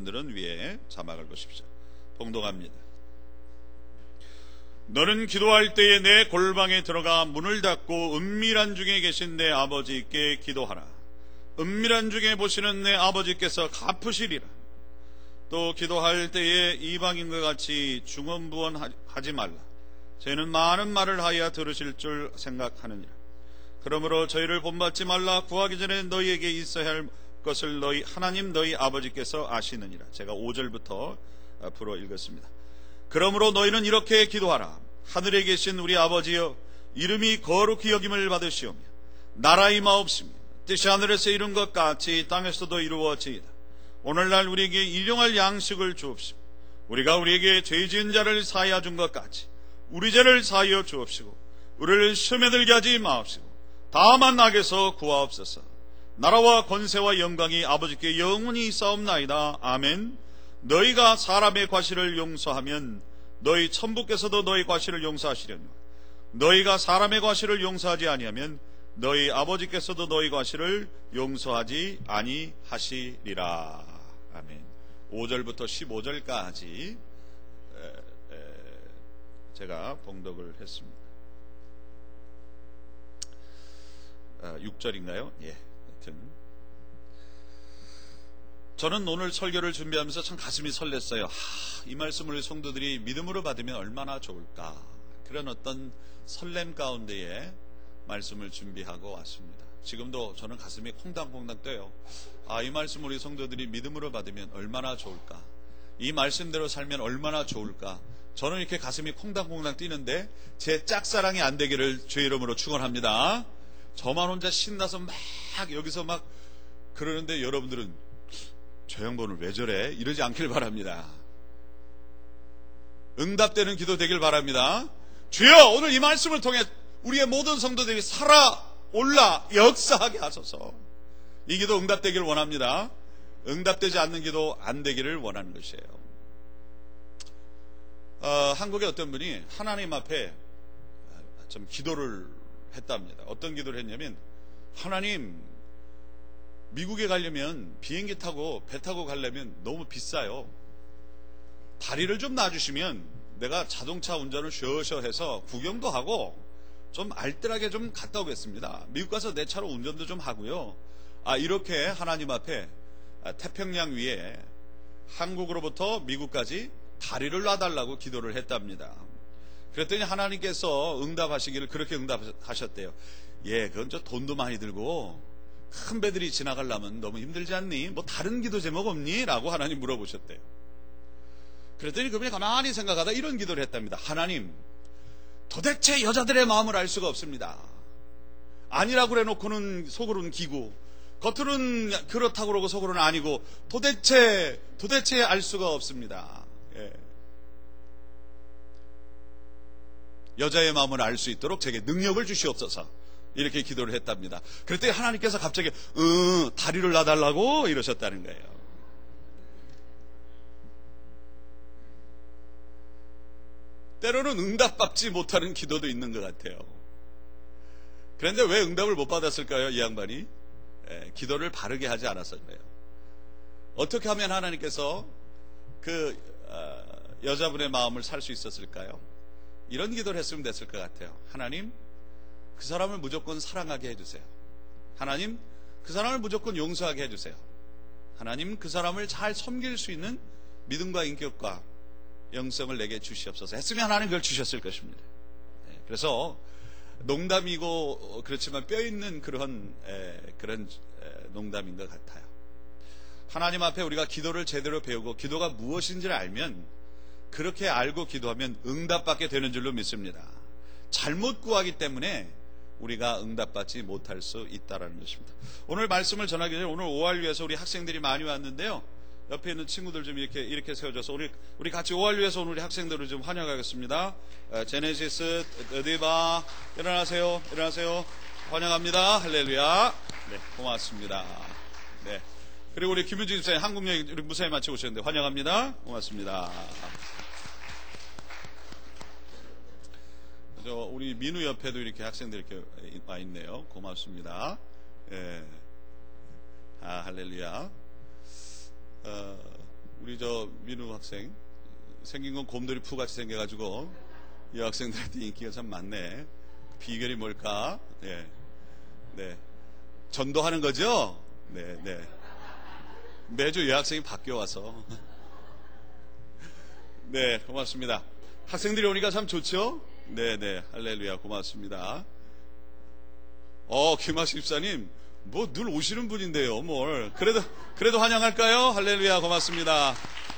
분들은 위에 자막을 보십시오. 봉독합니다. 너는 기도할 때에 내 골방에 들어가 문을 닫고 은밀한 중에 계신 내 아버지께 기도하라. 은밀한 중에 보시는 내 아버지께서 갚으시리라. 또 기도할 때에 이방인과 같이 중언부언하지 말라. 저희는 많은 말을 하여 들으실 줄 생각하느니라. 그러므로 저희를 본받지 말라. 구하기 전에 너희에게 있어야 할 것을 너희 하나님 너희 아버지께서 아시느니라. 제가 5절부터 앞으로 읽었습니다. 그러므로 너희는 이렇게 기도하라. 하늘에 계신 우리 아버지여, 이름이 거룩히 여김을 받으시오며 나라 임하옵시며 뜻이 하늘에서 이룬 것 같이 땅에서도 이루어지이다. 오늘날 우리에게 일용할 양식을 주옵시고 우리가 우리에게 죄 지은 자를 사하여 준 것 같이 우리 죄를 사하여 주옵시고 우리를 시험에 들게 하지 마옵시고 다만 악에서 구하옵소서. 나라와 권세와 영광이 아버지께 영원히 있사옵나이다. 아멘. 너희가 사람의 과실을 용서하면 너희 천부께서도 너희 과실을 용서하시려니와 너희가 사람의 과실을 용서하지 아니하면 너희 아버지께서도 너희 과실을 용서하지 아니하시리라. 아멘. 5절부터 15절까지 제가 봉독을 했습니다. 6절인가요? 예. 하여튼 저는 오늘 설교를 준비하면서 참 가슴이 설렜어요. 이 말씀을 성도들이 믿음으로 받으면 얼마나 좋을까. 그런 어떤 설렘 가운데에 말씀을 준비하고 왔습니다. 지금도 저는 가슴이 콩당콩당 뛰어요. 이 말씀 우리 성도들이 믿음으로 받으면 얼마나 좋을까. 이 말씀대로 살면 얼마나 좋을까. 저는 이렇게 가슴이 콩당콩당 뛰는데 제 짝사랑이 안 되기를 주의 이름으로 축원합니다. 저만 혼자 신나서 막 여기서 막 그러는데 여러분들은 저 양반은 왜 저래? 이러지 않길 바랍니다. 응답되는 기도 되길 바랍니다. 주여, 오늘 이 말씀을 통해 우리의 모든 성도들이 살아올라 역사하게 하소서. 이 기도 응답되길 원합니다. 응답되지 않는 기도 안 되기를 원하는 것이에요. 한국의 어떤 분이 하나님 앞에 좀 기도를 했답니다. 어떤 기도를 했냐면, 하나님, 미국에 가려면 비행기 타고 배 타고 가려면 너무 비싸요. 다리를 좀 놔주시면 내가 자동차 운전을 쉬어쉬어 해서 구경도 하고 좀 알뜰하게 좀 갔다 오겠습니다. 미국 가서 내 차로 운전도 좀 하고요. 이렇게 하나님 앞에 태평양 위에 한국으로부터 미국까지 다리를 놔달라고 기도를 했답니다. 그랬더니 하나님께서 응답하시기를 그렇게 응답하셨대요. 예, 그건 저 돈도 많이 들고 큰 배들이 지나가려면 너무 힘들지 않니? 뭐 다른 기도 제목 없니? 라고 하나님 물어보셨대요. 그랬더니 그분이 가만히 생각하다 이런 기도를 했답니다. 하나님, 도대체 여자들의 마음을 알 수가 없습니다. 아니라고 그래놓고는 속으로는 기고 겉으로는 그렇다고 그러고 속으로는 아니고 도대체 알 수가 없습니다. 예. 여자의 마음을 알 수 있도록 제게 능력을 주시옵소서. 이렇게 기도를 했답니다. 그랬더니 하나님께서 갑자기 다리를 놔달라고 이러셨다는 거예요. 때로는 응답받지 못하는 기도도 있는 것 같아요. 그런데 왜 응답을 못 받았을까요? 이 양반이 기도를 바르게 하지 않았을 거예요. 어떻게 하면 하나님께서 그 여자분의 마음을 살 수 있었을까요? 이런 기도를 했으면 됐을 것 같아요. 하나님, 그 사람을 무조건 사랑하게 해주세요. 하나님, 그 사람을 무조건 용서하게 해주세요. 하나님, 그 사람을 잘 섬길 수 있는 믿음과 인격과 영성을 내게 주시옵소서 했으면 하나님 그걸 주셨을 것입니다. 그래서 농담이고 그렇지만 뼈있는 그런 농담인 것 같아요. 하나님 앞에 우리가 기도를 제대로 배우고 기도가 무엇인지를 알면 그렇게 알고 기도하면 응답받게 되는 줄로 믿습니다. 잘못 구하기 때문에 우리가 응답받지 못할 수 있다는 것입니다. 오늘 말씀을 전하기 전에 오늘 오할류에서 우리 학생들이 많이 왔는데요. 옆에 있는 친구들 좀 이렇게 세워줘서 우리 같이 오할류에서 오늘 우리 학생들을 좀 환영하겠습니다. 제네시스, 어디바, 일어나세요. 환영합니다. 할렐루야. 네, 고맙습니다. 네. 그리고 우리 김유진 집사님, 한국여행 우리 무사히 마치고 오셨는데 환영합니다. 고맙습니다. 우리 민우 옆에도 이렇게 학생들 이렇게 와 있네요. 고맙습니다. 예. 할렐루야. 우리 저 민우 학생 생긴 건 곰돌이 푸 같이 생겨가지고 이 학생들한테 인기가 참 많네. 비결이 뭘까? 네, 네. 전도하는 거죠? 네, 네. 매주 여학생이 바뀌어 와서. 네, 고맙습니다. 학생들이 오니까 참 좋죠? 네, 네. 할렐루야, 고맙습니다. 김학식 집사님, 뭐 늘 오시는 분인데요, 뭘. 그래도 환영할까요? 할렐루야, 고맙습니다.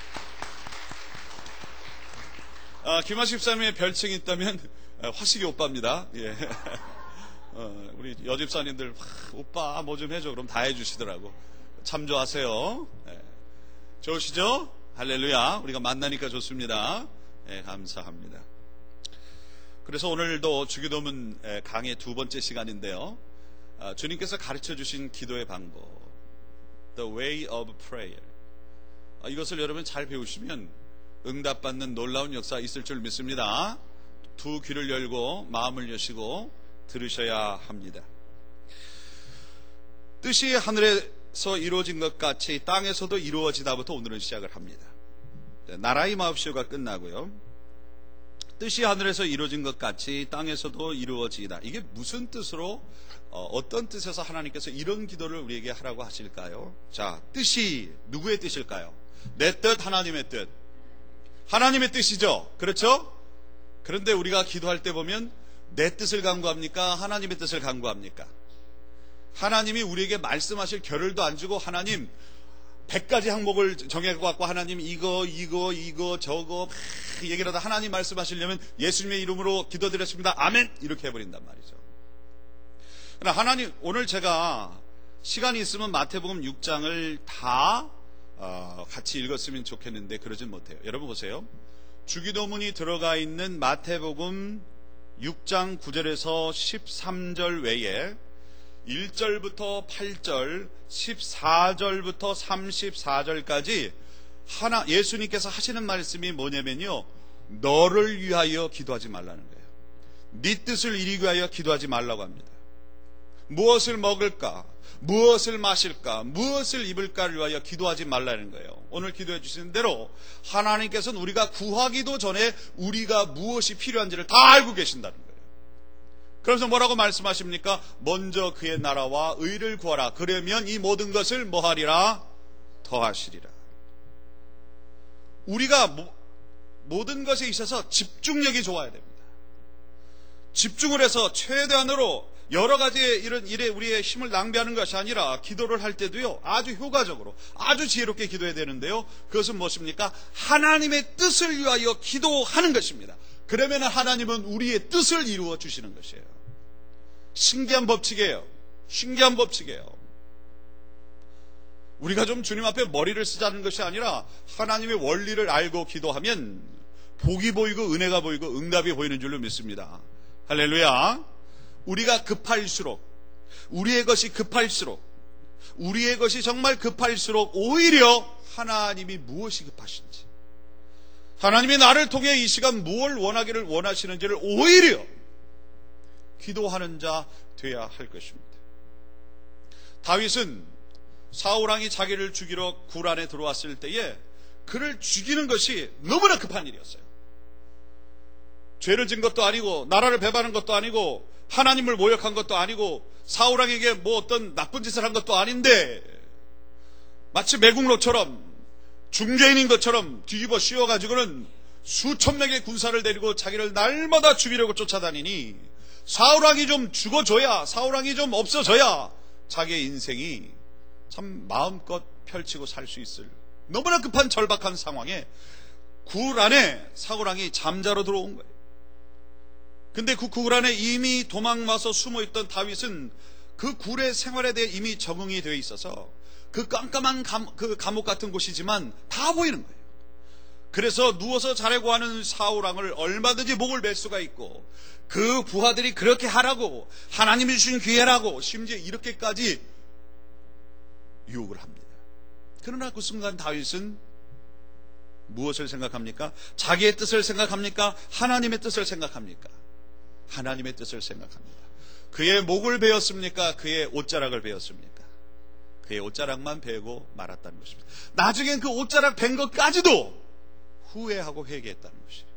김학식 집사님의 별칭이 있다면, 화식이 오빠입니다. 예. 우리 여집사님들, 오빠 뭐 좀 해줘. 그럼 다 해주시더라고. 참조하세요. 네. 좋으시죠? 할렐루야. 우리가 만나니까 좋습니다. 네, 감사합니다. 그래서 오늘도 주기도문 강의 두 번째 시간인데요. 주님께서 가르쳐 주신 기도의 방법, The way of prayer. 이것을 여러분 잘 배우시면 응답받는 놀라운 역사 있을 줄 믿습니다. 두 귀를 열고 마음을 여시고 들으셔야 합니다. 뜻이 하늘에서 이루어진 것 같이 땅에서도 이루어지다부터 오늘은 시작을 합니다. 나라의 마옵시오가 끝나고요. 뜻이 하늘에서 이루어진 것 같이 땅에서도 이루어지이다. 이게 무슨 뜻으로 어떤 뜻에서 하나님께서 이런 기도를 우리에게 하라고 하실까요? 자, 뜻이 누구의 뜻일까요? 내 뜻, 하나님의 뜻. 하나님의 뜻이죠. 그렇죠? 그런데 우리가 기도할 때 보면 내 뜻을 간구합니까? 하나님의 뜻을 간구합니까? 하나님이 우리에게 말씀하실 겨를도 안 주고 하나님 100가지 항목을 정해갖고 하나님 이거 저거 얘기를 하다 하나님 말씀하시려면 예수님의 이름으로 기도드렸습니다. 아멘! 이렇게 해버린단 말이죠. 그러나 하나님, 오늘 제가 시간이 있으면 마태복음 6장을 다 같이 읽었으면 좋겠는데 그러진 못해요. 여러분 보세요. 주기도문이 들어가 있는 마태복음 6장 9절에서 13절 외에 1절부터 8절, 14절부터 34절까지 예수님께서 하시는 말씀이 뭐냐면요, 너를 위하여 기도하지 말라는 거예요. 네 뜻을 이루기 위하여 기도하지 말라고 합니다. 무엇을 먹을까, 무엇을 마실까, 무엇을 입을까를 위하여 기도하지 말라는 거예요. 오늘 기도해 주시는 대로 하나님께서는 우리가 구하기도 전에 우리가 무엇이 필요한지를 다 알고 계신다는 거예요. 그래서 뭐라고 말씀하십니까? 먼저 그의 나라와 의를 구하라. 그러면 이 모든 것을 뭐하리라? 더하시리라. 우리가 모든 것에 있어서 집중력이 좋아야 됩니다. 집중을 해서 최대한으로 여러 가지의 이런 일에 우리의 힘을 낭비하는 것이 아니라 기도를 할 때도요, 아주 효과적으로, 아주 지혜롭게 기도해야 되는데요. 그것은 무엇입니까? 하나님의 뜻을 위하여 기도하는 것입니다. 그러면 하나님은 우리의 뜻을 이루어 주시는 것이에요. 신기한 법칙이에요. 신기한 법칙이에요. 우리가 좀 주님 앞에 머리를 쓰자는 것이 아니라 하나님의 원리를 알고 기도하면 복이 보이고 은혜가 보이고 응답이 보이는 줄로 믿습니다. 할렐루야. 우리가 급할수록, 우리의 것이 급할수록, 우리의 것이 정말 급할수록 오히려 하나님이 무엇이 급하신지, 하나님이 나를 통해 이 시간 무엇을 원하기를 원하시는지를 오히려 기도하는 자 돼야 할 것입니다. 다윗은 사울왕이 자기를 죽이러 굴 안에 들어왔을 때에 그를 죽이는 것이 너무나 급한 일이었어요. 죄를 진 것도 아니고 나라를 배반한 것도 아니고 하나님을 모욕한 것도 아니고 사울왕에게 뭐 어떤 나쁜 짓을 한 것도 아닌데 마치 매국노처럼 중죄인인 것처럼 뒤집어 씌워가지고는 수천 명의 군사를 데리고 자기를 날마다 죽이려고 쫓아다니니 사울왕이 좀 죽어줘야, 사울왕이 좀 없어져야 자기의 인생이 참 마음껏 펼치고 살 수 있을 너무나 급한 절박한 상황에 굴 안에 사울왕이 잠자러 들어온 거예요. 근데 그 굴 안에 이미 도망와서 숨어있던 다윗은 그 굴의 생활에 대해 이미 적응이 되어 있어서 그 깜깜한 그 감옥 같은 곳이지만 다 보이는 거예요. 그래서 누워서 자려고 하는 사울왕을 얼마든지 목을 맬 수가 있고 그 부하들이 그렇게 하라고, 하나님이 주신 기회라고 심지어 이렇게까지 유혹을 합니다. 그러나 그 순간 다윗은 무엇을 생각합니까? 자기의 뜻을 생각합니까? 하나님의 뜻을 생각합니까? 하나님의 뜻을 생각합니다. 그의 목을 베었습니까? 그의 옷자락을 베었습니까? 그의 옷자락만 베고 말았다는 것입니다. 나중엔 그 옷자락 벤 것까지도 후회하고 회개했다는 것이에요.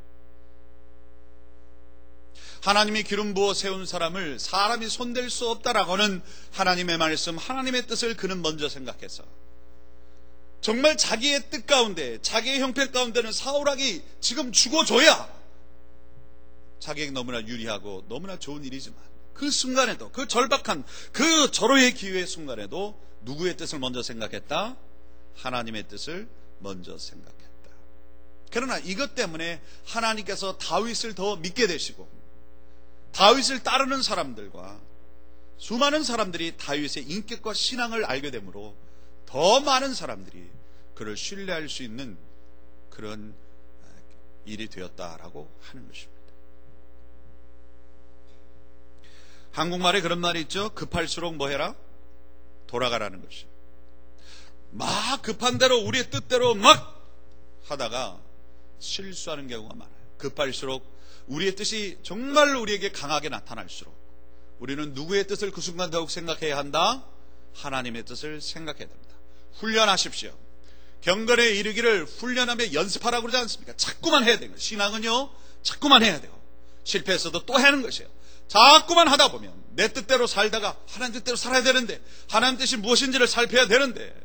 하나님이 기름 부어 세운 사람을 사람이 손댈 수 없다라고는 하나님의 말씀, 하나님의 뜻을 그는 먼저 생각해서 정말 자기의 뜻 가운데, 자기의 형편 가운데는 사울왕이 지금 죽어줘야 자기에게 너무나 유리하고 너무나 좋은 일이지만 그 순간에도, 그 절박한 그 절호의 기회의 순간에도 누구의 뜻을 먼저 생각했다? 하나님의 뜻을 먼저 생각했다. 그러나 이것 때문에 하나님께서 다윗을 더 믿게 되시고 다윗을 따르는 사람들과 수많은 사람들이 다윗의 인격과 신앙을 알게 되므로 더 많은 사람들이 그를 신뢰할 수 있는 그런 일이 되었다라고 하는 것입니다. 한국말에 그런 말이 있죠. 급할수록 뭐 해라? 돌아가라는 것이죠. 막 급한 대로 우리의 뜻대로 막 하다가 실수하는 경우가 많아요. 급할수록 우리의 뜻이 정말로 우리에게 강하게 나타날수록 우리는 누구의 뜻을 그 순간 더욱 생각해야 한다? 하나님의 뜻을 생각해야 됩니다. 훈련하십시오. 경건에 이르기를 훈련하며 연습하라고 그러지 않습니까? 자꾸만 해야 되는 거예요. 신앙은요, 자꾸만 해야 돼요. 실패했어도 또 하는 것이에요. 자꾸만 하다 보면 내 뜻대로 살다가 하나님 뜻대로 살아야 되는데, 하나님 뜻이 무엇인지를 살펴야 되는데,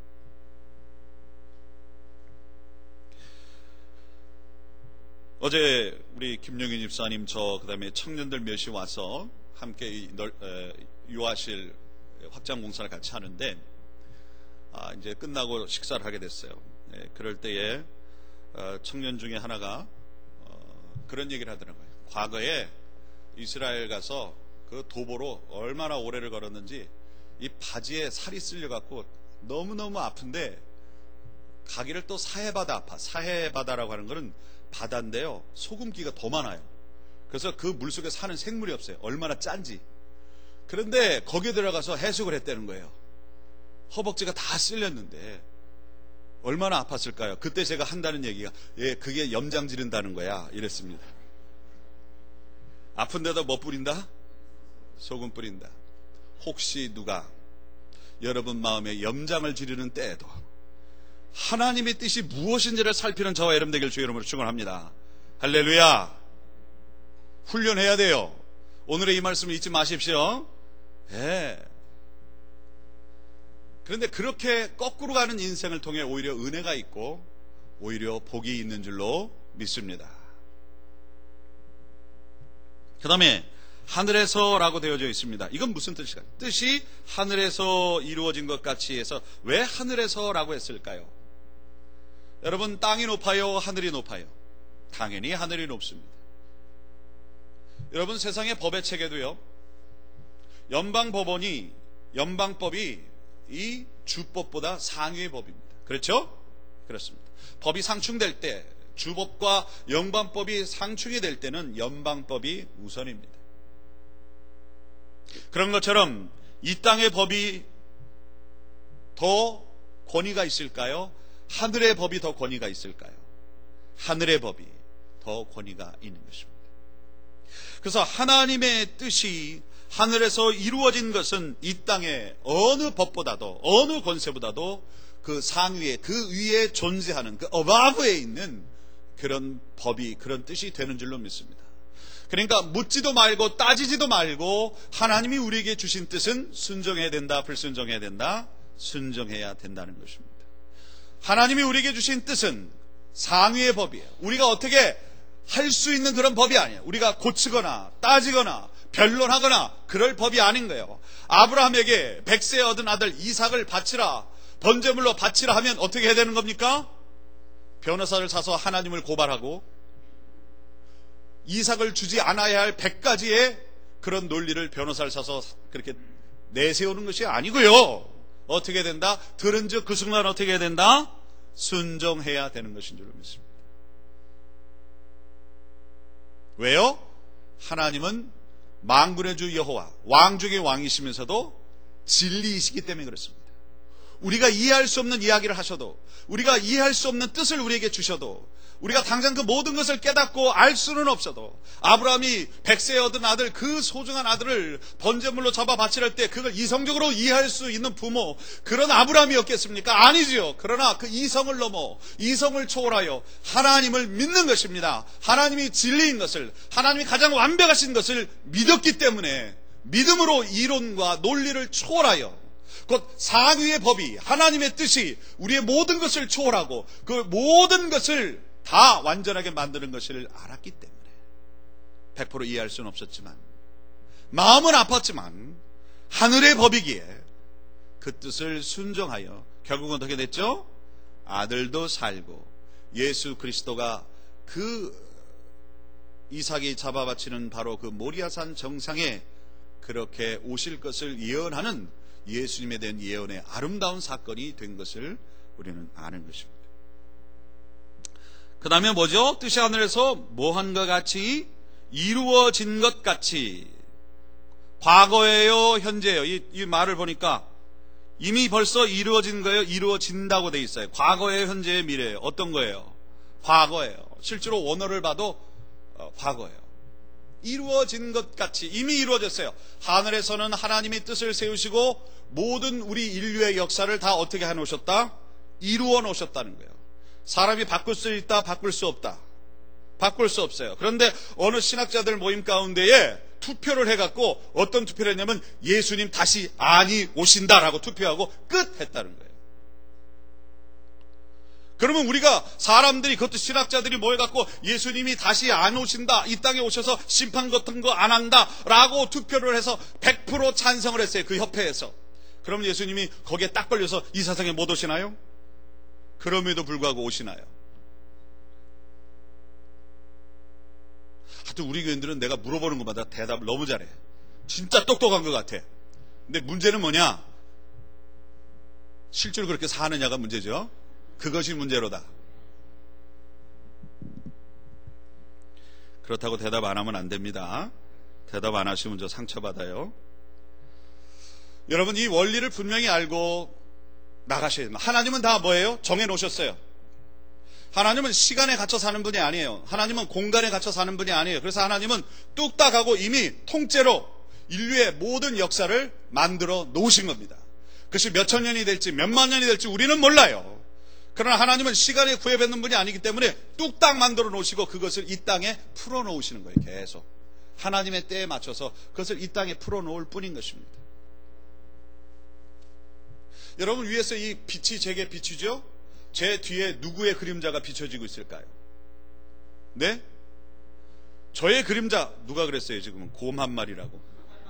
어제 우리 김용인 집사님, 그다음에 청년들 몇이 와서 함께 유아실 확장 공사를 같이 하는데, 이제 끝나고 식사를 하게 됐어요. 그럴 때에 청년 중에 하나가 그런 얘기를 하더라고요. 과거에 이스라엘 가서 그 도보로 얼마나 오래를 걸었는지 이 바지에 살이 쓸려갖고 너무너무 아픈데 가기를 또 사해바다라고 하는 거는 바다인데요, 소금기가 더 많아요. 그래서 그 물속에 사는 생물이 없어요. 얼마나 짠지. 그런데 거기에 들어가서 해수욕을 했다는 거예요. 허벅지가 다 쓸렸는데 얼마나 아팠을까요? 그때 제가 한다는 얘기가, 그게 염장 지른다는 거야 이랬습니다. 아픈데도 뭐 뿌린다? 소금 뿌린다. 혹시 누가 여러분 마음에 염장을 지르는 때에도 하나님의 뜻이 무엇인지를 살피는 저와 여러분 되길 주의 이름으로 축원합니다. 할렐루야. 훈련해야 돼요. 오늘의 이 말씀을 잊지 마십시오. 그런데 그렇게 거꾸로 가는 인생을 통해 오히려 은혜가 있고 오히려 복이 있는 줄로 믿습니다. 그 다음에 하늘에서라고 되어져 있습니다. 이건 무슨 뜻일까요? 뜻이 하늘에서 이루어진 것 같이 해서 왜 하늘에서라고 했을까요? 여러분, 땅이 높아요? 하늘이 높아요? 당연히 하늘이 높습니다. 여러분, 세상의 법의 체계도요, 연방법이 이 주법보다 상위의 법입니다. 그렇죠? 그렇습니다. 법이 상충될 때, 주법과 연방법이 상충이 될 때는 연방법이 우선입니다. 그런 것처럼 이 땅의 법이 더 권위가 있을까요? 하늘의 법이 더 권위가 있을까요? 하늘의 법이 더 권위가 있는 것입니다. 그래서 하나님의 뜻이 하늘에서 이루어진 것은 이 땅의 어느 법보다도, 어느 권세보다도 그 상위에, 그 위에 존재하는, 그 어바브에 있는 그런 법이, 그런 뜻이 되는 줄로 믿습니다. 그러니까 묻지도 말고 따지지도 말고 하나님이 우리에게 주신 뜻은 순종해야 된다, 불순종해야 된다? 순종해야 된다는 것입니다. 하나님이 우리에게 주신 뜻은 상위의 법이에요. 우리가 어떻게 할 수 있는 그런 법이 아니에요. 우리가 고치거나 따지거나 변론하거나 그럴 법이 아닌 거예요. 아브라함에게 100세 얻은 아들 이삭을 바치라, 번제물로 바치라 하면 어떻게 해야 되는 겁니까? 변호사를 사서 하나님을 고발하고 이삭을 주지 않아야 할 100가지의 그런 논리를 변호사를 사서 그렇게 내세우는 것이 아니고요. 어떻게 된다? 들은 즉 그 순간 어떻게 해야 된다? 순종해야 되는 것인 줄로 믿습니다. 왜요? 하나님은 만군의 주 여호와, 왕 중의 왕이시면서도 진리이시기 때문에 그렇습니다. 우리가 이해할 수 없는 이야기를 하셔도, 우리가 이해할 수 없는 뜻을 우리에게 주셔도, 우리가 당장 그 모든 것을 깨닫고 알 수는 없어도, 아브라함이 100세에 얻은 아들, 그 소중한 아들을 번제물로 잡아 바치려 할 때 그걸 이성적으로 이해할 수 있는 부모, 그런 아브라함이었겠습니까? 아니지요. 그러나 그 이성을 넘어, 이성을 초월하여 하나님을 믿는 것입니다. 하나님이 진리인 것을, 하나님이 가장 완벽하신 것을 믿었기 때문에, 믿음으로 이론과 논리를 초월하여, 곧 상위의 법이, 하나님의 뜻이 우리의 모든 것을 초월하고 그 모든 것을 다 완전하게 만드는 것을 알았기 때문에 100% 이해할 수는 없었지만, 마음은 아팠지만 하늘의 법이기에 그 뜻을 순종하여 결국은 어떻게 됐죠? 아들도 살고 예수 그리스도가 그 이삭이 잡아바치는 바로 그 모리아산 정상에 그렇게 오실 것을 예언하는 예수님에 대한 예언의 아름다운 사건이 된 것을 우리는 아는 것입니다. 그 다음에 뭐죠? 뜻이 하늘에서 뭐한것 같이, 이루어진 것 같이. 과거예요, 현재예요? 이 말을 보니까 이미 벌써 이루어진 거예요, 이루어진다고 돼 있어요. 과거예요, 현재예요, 미래예요? 어떤 거예요? 과거예요. 실제로 원어를 봐도 과거예요. 이루어진 것 같이 이미 이루어졌어요. 하늘에서는 하나님이 뜻을 세우시고 모든 우리 인류의 역사를 다 어떻게 해놓으셨다? 이루어 놓으셨다는 거예요. 사람이 바꿀 수 있다, 바꿀 수 없다. 바꿀 수 없어요. 그런데 어느 신학자들 모임 가운데에 투표를 해갖고 어떤 투표를 했냐면 예수님 다시 안이 오신다라고 투표하고 끝 했다는 거예요. 그러면 우리가 사람들이, 그것도 신학자들이 모여갖고 예수님이 다시 안 오신다, 이 땅에 오셔서 심판 같은 거 안 한다 라고 투표를 해서 100% 찬성을 했어요. 그 협회에서. 그럼 예수님이 거기에 딱 걸려서 이 세상에 못 오시나요? 그럼에도 불구하고 오시나요? 하여튼 우리 교인들은 내가 물어보는 것마다 대답을 너무 잘해. 진짜 똑똑한 것 같아. 근데 문제는 뭐냐? 실제로 그렇게 사느냐가 문제죠. 그것이 문제로다. 그렇다고 대답 안 하면 안 됩니다. 대답 안 하시면 저 상처받아요. 여러분, 이 원리를 분명히 알고 나가셔야 됩니다. 하나님은 다 뭐예요? 정해놓으셨어요. 하나님은 시간에 갇혀 사는 분이 아니에요. 하나님은 공간에 갇혀 사는 분이 아니에요. 그래서 하나님은 뚝딱 하고 이미 통째로 인류의 모든 역사를 만들어 놓으신 겁니다. 그것이 몇천 년이 될지 몇만 년이 될지 우리는 몰라요. 그러나 하나님은 시간에 구애받는 분이 아니기 때문에 뚝딱 만들어 놓으시고 그것을 이 땅에 풀어 놓으시는 거예요. 계속 하나님의 때에 맞춰서 그것을 이 땅에 풀어 놓을 뿐인 것입니다. 여러분, 위에서 이 빛이 제게 비추죠? 제 뒤에 누구의 그림자가 비춰지고 있을까요? 네? 저의 그림자. 누가 그랬어요 지금은? 곰 한 마리라고.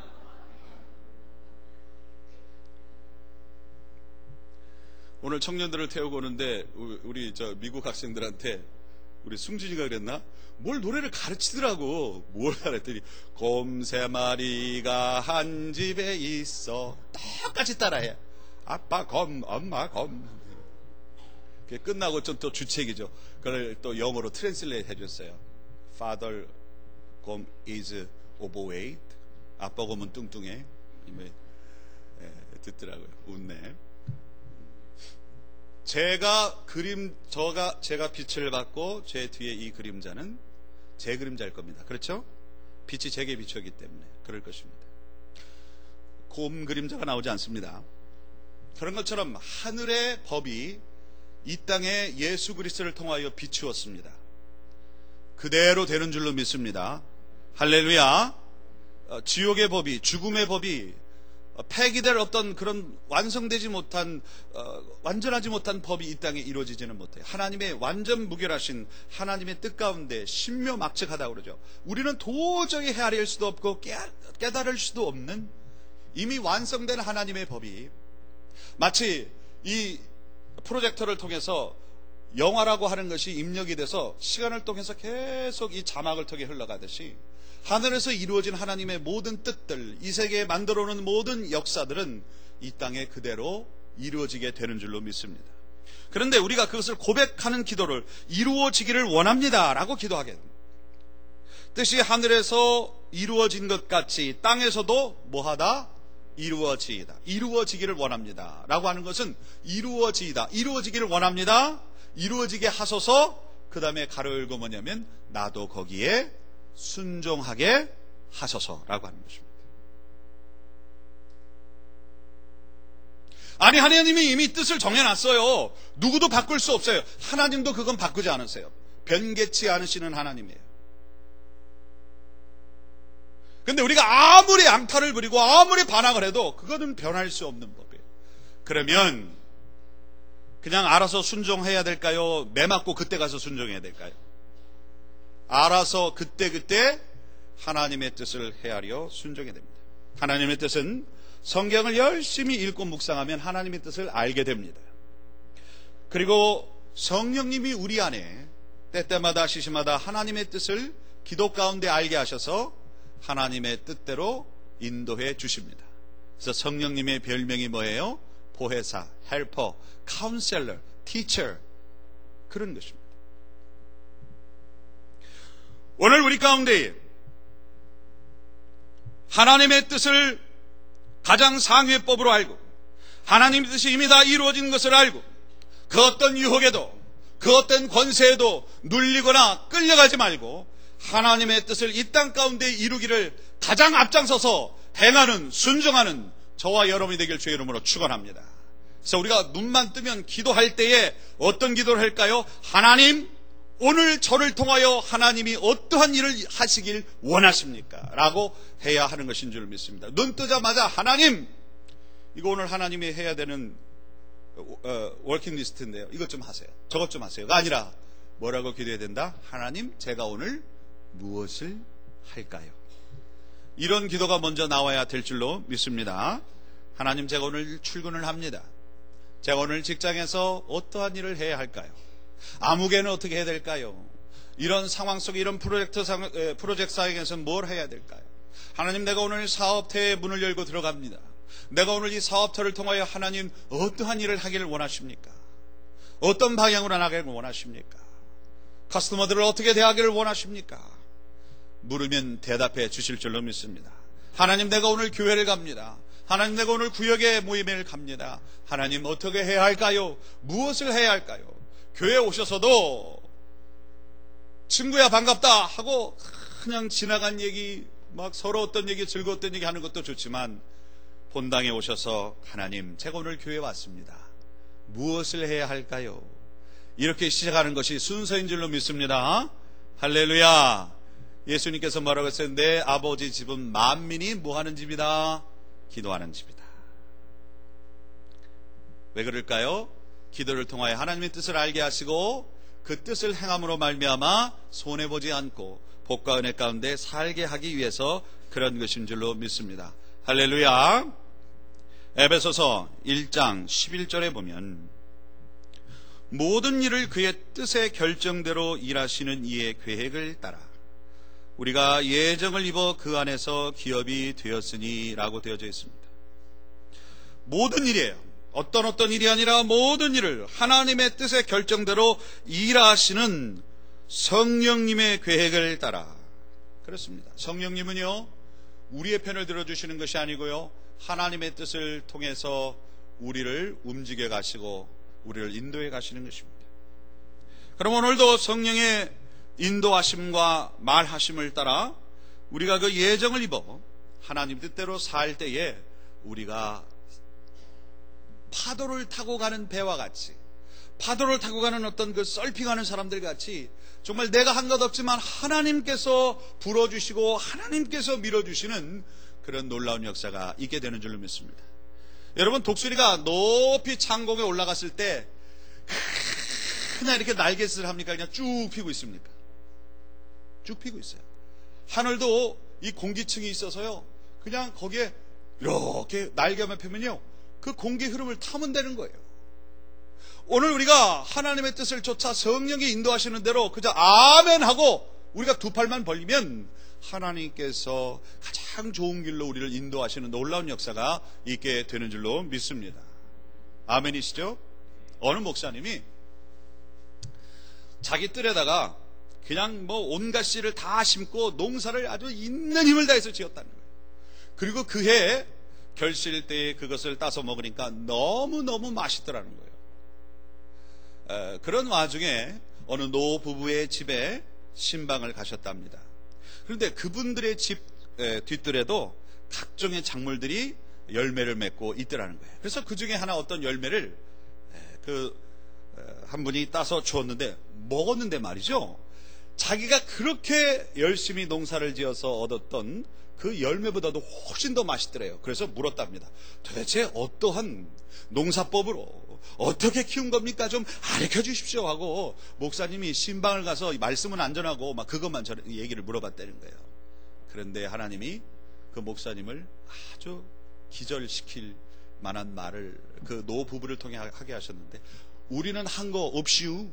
오늘 청년들을 태우고 오는데 우리 저 미국 학생들한테 우리 승준이가 그랬나? 뭘 노래를 가르치더라고. 뭘 하랬더니 곰 세 마리가 한 집에 있어. 똑같이 따라해. 아빠 곰, 엄마 곰. 그게 끝나고 좀 또 주책이죠. 그걸 또 영어로 트랜슬레이트 해줬어요. Father 곰 is overweight. 아빠 곰은 뚱뚱해. 듣더라고요. 웃네. 제가 빛을 받고 제 뒤에 이 그림자는 제 그림자일 겁니다. 그렇죠? 빛이 제게 비추었기 때문에 그럴 것입니다. 곰 그림자가 나오지 않습니다. 그런 것처럼 하늘의 법이 이 땅에 예수 그리스도를 통하여 비추었습니다. 그대로 되는 줄로 믿습니다. 할렐루야. 지옥의 법이, 죽음의 법이, 폐기될 어떤 그런 완성되지 못한, 완전하지 못한 법이 이 땅에 이루어지지는 못해요. 하나님의 완전 무결하신 하나님의 뜻 가운데 신묘막측하다고 그러죠. 우리는 도저히 헤아릴 수도 없고 깨달을 수도 없는 이미 완성된 하나님의 법이 마치 이 프로젝터를 통해서 영화라고 하는 것이 입력이 돼서 시간을 통해서 계속 이 자막을 통해 흘러가듯이 하늘에서 이루어진 하나님의 모든 뜻들, 이 세계에 만들어 놓은 모든 역사들은 이 땅에 그대로 이루어지게 되는 줄로 믿습니다. 그런데 우리가 그것을 고백하는 기도를 이루어지기를 원합니다 라고 기도하게 됩니다. 뜻이 하늘에서 이루어진 것 같이 땅에서도 뭐하다? 이루어지이다. 이루어지기를 원합니다. 라고 하는 것은 이루어지이다. 이루어지기를 원합니다. 이루어지게 하소서. 그 다음에 가로 열고 뭐냐면 나도 거기에 순종하게 하소서라고 하는 것입니다. 아니, 하나님이 이미 뜻을 정해놨어요. 누구도 바꿀 수 없어요. 하나님도 그건 바꾸지 않으세요. 변개치 않으시는 하나님이에요. 근데 우리가 아무리 양탈을 부리고 아무리 반항을 해도 그거는 변할 수 없는 법이에요. 그러면 그냥 알아서 순종해야 될까요? 매 맞고 그때 가서 순종해야 될까요? 알아서 그때 하나님의 뜻을 헤아려 순종해야 됩니다. 하나님의 뜻은 성경을 열심히 읽고 묵상하면 하나님의 뜻을 알게 됩니다. 그리고 성령님이 우리 안에 때때마다 시시마다 하나님의 뜻을 기도 가운데 알게 하셔서 하나님의 뜻대로 인도해 주십니다. 그래서 성령님의 별명이 뭐예요? 보혜사, 헬퍼, 카운셀러, 티처, 그런 것입니다. 오늘 우리 가운데 하나님의 뜻을 가장 상위의 법으로 알고 하나님의 뜻이 이미 다 이루어진 것을 알고 그 어떤 유혹에도 그 어떤 권세에도 눌리거나 끌려가지 말고 하나님의 뜻을 이 땅 가운데 이루기를 가장 앞장서서 행하는, 순종하는 저와 여러분이 되길 주의 이름으로 축원합니다. 그래서 우리가 눈만 뜨면 기도할 때에 어떤 기도를 할까요? 하나님, 오늘 저를 통하여 하나님이 어떠한 일을 하시길 원하십니까? 라고 해야 하는 것인 줄 믿습니다. 눈 뜨자마자 하나님, 이거 오늘 하나님이 해야 되는 워킹 리스트인데요. 이것 좀 하세요. 저것 좀 하세요가 아니라 뭐라고 기도해야 된다? 하나님, 제가 오늘 무엇을 할까요? 이런 기도가 먼저 나와야 될 줄로 믿습니다. 하나님, 제가 오늘 출근을 합니다. 제가 오늘 직장에서 어떠한 일을 해야 할까요? 아무개는 어떻게 해야 될까요? 이런 상황 속에 이런 프로젝트 사역에서 뭘 해야 될까요? 하나님, 내가 오늘 사업터의 문을 열고 들어갑니다. 내가 오늘 이 사업터를 통하여 하나님 어떠한 일을 하기를 원하십니까? 어떤 방향으로 나가기를 원하십니까? 커스터머들을 어떻게 대하기를 원하십니까? 물으면 대답해 주실 줄로 믿습니다. 하나님, 내가 오늘 교회를 갑니다. 하나님, 내가 오늘 구역의 모임을 갑니다. 하나님, 어떻게 해야 할까요? 무엇을 해야 할까요? 교회에 오셔서도 친구야 반갑다 하고 그냥 지나간 얘기, 막 서로 어떤 얘기, 즐거웠던 얘기 하는 것도 좋지만 본당에 오셔서 하나님, 제가 오늘 교회에 왔습니다. 무엇을 해야 할까요? 이렇게 시작하는 것이 순서인 줄로 믿습니다. 할렐루야. 예수님께서 뭐라고 했어요? 내 아버지 집은 만민이 뭐하는 집이다? 기도하는 집이다. 왜 그럴까요? 기도를 통하여 하나님의 뜻을 알게 하시고 그 뜻을 행함으로 말미암아 손해보지 않고 복과 은혜 가운데 살게 하기 위해서 그런 것인 줄로 믿습니다. 할렐루야. 에베소서 1장 11절에 보면 모든 일을 그의 뜻의 결정대로 일하시는 이의 계획을 따라 우리가 예정을 입어 그 안에서 기업이 되었으니 라고 되어져 있습니다. 모든 일이에요. 어떤 일이 아니라 모든 일을 하나님의 뜻의 결정대로 일하시는 성령님의 계획을 따라. 그렇습니다. 성령님은요, 우리의 편을 들어주시는 것이 아니고요, 하나님의 뜻을 통해서 우리를 움직여 가시고 우리를 인도해 가시는 것입니다. 그럼 오늘도 성령의 인도하심과 말하심을 따라 우리가 그 예정을 입어 하나님 뜻대로 살 때에 우리가 파도를 타고 가는 배와 같이, 파도를 타고 가는 어떤 그 서핑하는 사람들 같이 정말 내가 한 것 없지만 하나님께서 불어주시고 하나님께서 밀어주시는 그런 놀라운 역사가 있게 되는 줄로 믿습니다. 여러분, 독수리가 높이 창공에 올라갔을 때 그냥 이렇게 날갯짓을 합니까? 그냥 쭉 피고 있습니까? 쭉 피고 있어요. 하늘도 이 공기층이 있어서요, 그냥 거기에 이렇게 날개만 펴면요, 그 공기 흐름을 타면 되는 거예요. 오늘 우리가 하나님의 뜻을 쫓아 성령이 인도하시는 대로 그저 아멘 하고 우리가 두 팔만 벌리면 하나님께서 가장 좋은 길로 우리를 인도하시는 놀라운 역사가 있게 되는 줄로 믿습니다. 아멘이시죠? 어느 목사님이 자기 뜰에다가 그냥 뭐 온갖 씨를 다 심고 농사를 아주 있는 힘을 다해서 지었다는 거예요. 그리고 그 해에 결실 때에 그것을 따서 먹으니까 너무너무 맛있더라는 거예요. 그런 와중에 어느 노 부부의 집에 신방을 가셨답니다. 그런데 그분들의 집 뒷뜰에도 각종의 작물들이 열매를 맺고 있더라는 거예요. 그래서 그 중에 하나 어떤 열매를 한 분이 따서 주었는데 먹었는데 말이죠. 자기가 그렇게 열심히 농사를 지어서 얻었던 그 열매보다도 훨씬 더 맛있더래요. 그래서 물었답니다. 도대체 어떠한 농사법으로 어떻게 키운 겁니까? 좀 가르쳐 주십시오 하고 목사님이 신방을 가서 말씀은 안전하고 막 그것만 얘기를 물어봤다는 거예요. 그런데 하나님이 그 목사님을 아주 기절시킬 만한 말을 그 노 부부를 통해 하게 하셨는데, 우리는 한 거 없이요.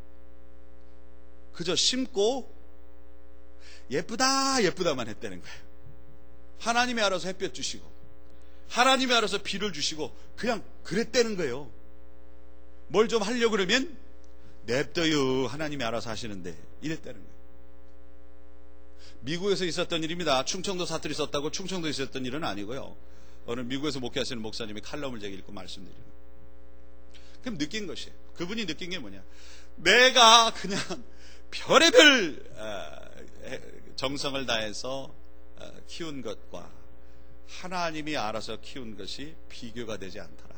그저 심고 예쁘다만 했다는 거예요. 하나님이 알아서 햇볕 주시고 하나님이 알아서 비를 주시고 그냥 그랬다는 거예요. 뭘 좀 하려고 그러면 냅둬요, 하나님이 알아서 하시는데, 이랬다는 거예요. 미국에서 있었던 일입니다. 충청도 사투리 썼다고 충청도에 있었던 일은 아니고요. 어느 미국에서 목회하시는 목사님이 칼럼을 제가 읽고 말씀드리는 거예요. 그럼 느낀 것이에요. 그분이 느낀 게 뭐냐, 내가 그냥 별의별 정성을 다해서 키운 것과 하나님이 알아서 키운 것이 비교가 되지 않더라.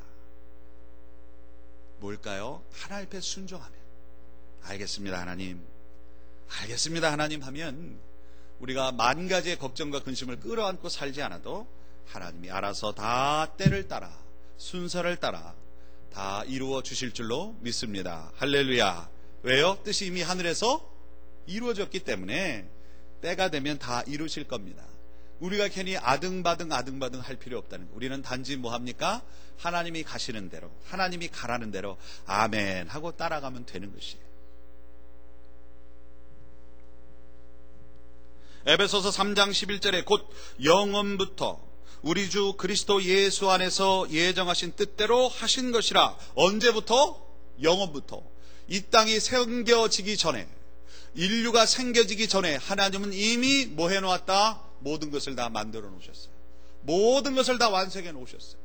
뭘까요? 하나님 앞에 순종하면, 알겠습니다 하나님, 알겠습니다 하나님 하면 우리가 만 가지의 걱정과 근심을 끌어안고 살지 않아도 하나님이 알아서 다 때를 따라 순서를 따라 다 이루어 주실 줄로 믿습니다. 할렐루야. 왜요? 뜻이 이미 하늘에서 이루어졌기 때문에 때가 되면 다 이루실 겁니다. 우리가 괜히 아등바등 할 필요 없다는 거예요. 우리는 단지 뭐 합니까? 하나님이 가시는 대로, 하나님이 가라는 대로 아멘 하고 따라가면 되는 것이에요. 에베소서 3장 11절에 곧 영원부터 우리 주 그리스도 예수 안에서 예정하신 뜻대로 하신 것이라. 언제부터? 영원부터. 이 땅이 생겨지기 전에, 인류가 생겨지기 전에 하나님은 이미 뭐 해놓았다? 모든 것을 다 만들어 놓으셨어요. 모든 것을 다 완성해 놓으셨어요.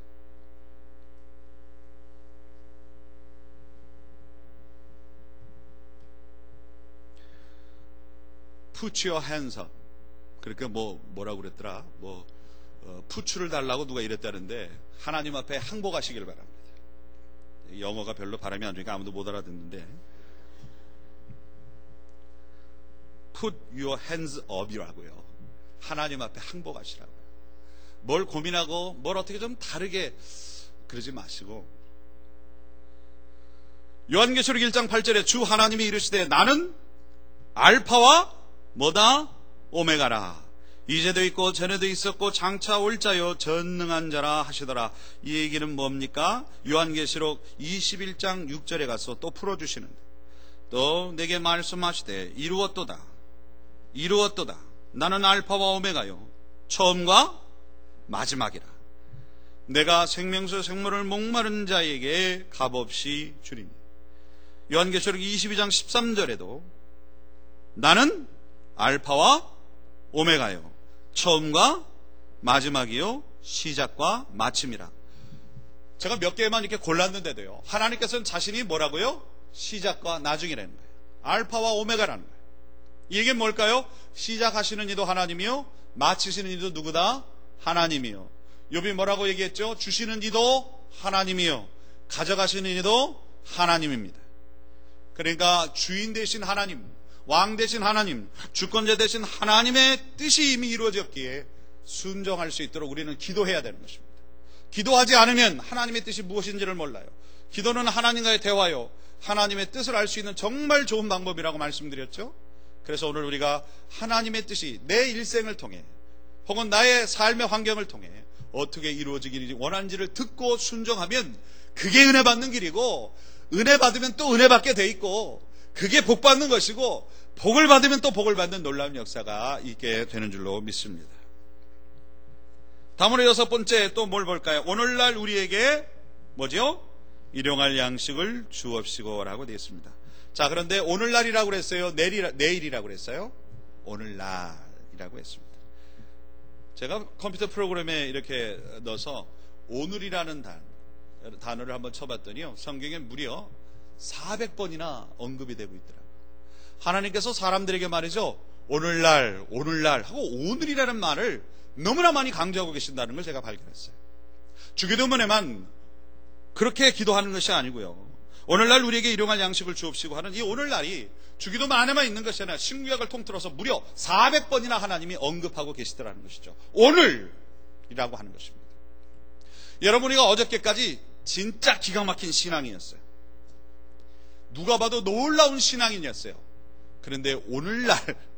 Put your hands up. 그러니까 뭐라고 그랬더라? 푸추를 달라고 누가 이랬다는데, 하나님 앞에 항복하시길 바랍니다. 영어가 별로 발음이 안 좋으니까 아무도 못 알아듣는데, Put your hands up이라고요. 하나님 앞에 항복하시라고요. 뭘 고민하고 뭘 어떻게 좀 다르게 그러지 마시고, 요한계시록 1장 8절에 주 하나님이 이르시되 나는 알파와 뭐다? 오메가라. 이제도 있고 전에도 있었고 장차 올 자요 전능한 자라 하시더라. 이 얘기는 뭡니까? 요한계시록 21장 6절에 가서 또 풀어주시는데, 또 내게 말씀하시되 이루었도다 나는 알파와 오메가요 처음과 마지막이라. 내가 생명수 생물을 목마른 자에게 값없이 주리니. 요한계시록 22장 13절에도 나는 알파와 오메가요 처음과 마지막이요 시작과 마침이라. 제가 몇 개만 이렇게 골랐는데도요, 하나님께서는 자신이 뭐라고요? 시작과 나중이라는 거예요. 알파와 오메가라는 거예요. 이게 뭘까요? 시작하시는 이도 하나님이요, 마치시는 이도 누구다? 하나님이요. 욥이 뭐라고 얘기했죠? 주시는 이도 하나님이요, 가져가시는 이도 하나님입니다. 그러니까 주인 되신 하나님, 왕 되신 하나님, 주권자 되신 하나님의 뜻이 이미 이루어졌기에 순종할 수 있도록 우리는 기도해야 되는 것입니다. 기도하지 않으면 하나님의 뜻이 무엇인지를 몰라요. 기도는 하나님과의 대화요, 하나님의 뜻을 알 수 있는 정말 좋은 방법이라고 말씀드렸죠. 그래서 오늘 우리가 하나님의 뜻이 내 일생을 통해 혹은 나의 삶의 환경을 통해 어떻게 이루어지기를 원하는지를 듣고 순종하면 그게 은혜 받는 길이고, 은혜 받으면 또 은혜 받게 돼 있고, 그게 복 받는 것이고, 복을 받으면 또 복을 받는 놀라운 역사가 있게 되는 줄로 믿습니다. 다음으로 6번째 또 뭘 볼까요? 오늘날 우리에게 뭐죠? 일용할 양식을 주옵시고 라고 되어 있습니다. 자, 그런데 오늘날이라고 그랬어요? 내일이라고 그랬어요? 오늘날이라고 했습니다. 제가 컴퓨터 프로그램에 이렇게 넣어서 오늘이라는 단어를 한번 쳐봤더니요, 성경에 무려 400번이나 언급이 되고 있더라고요. 하나님께서 사람들에게 말이죠, 오늘날 하고 오늘이라는 말을 너무나 많이 강조하고 계신다는 걸 제가 발견했어요. 주기도문에만 그렇게 기도하는 것이 아니고요, 오늘날 우리에게 일용할 양식을 주옵시고 하는 이 오늘날이 주기도문 안에만 있는 것이 아니라 신구약을 통틀어서 무려 400번이나 하나님이 언급하고 계시더라는 것이죠. 오늘이라고 하는 것입니다. 여러분, 우리가 어저께까지 진짜 기가 막힌 신앙이었어요. 누가 봐도 놀라운 신앙인이었어요. 그런데 오늘날